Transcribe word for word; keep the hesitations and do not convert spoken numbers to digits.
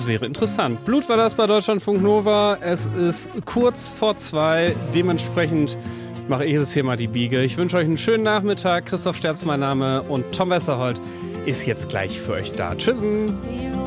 Das wäre interessant. Blut war das bei Deutschlandfunk Nova. Es ist kurz vor zwei. Dementsprechend mache ich jetzt hier mal die Biege. Ich wünsche euch einen schönen Nachmittag. Christoph Sterz mein Name und Tom Wesserholt ist jetzt gleich für euch da. Tschüssen.